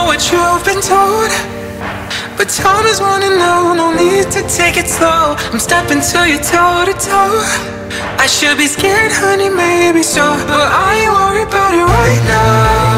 what you've been told, but time is running low, no need to take it slow. I'm stepping to you toe to toe. I should be scared, honey, maybe so, but I ain't worried about it right now.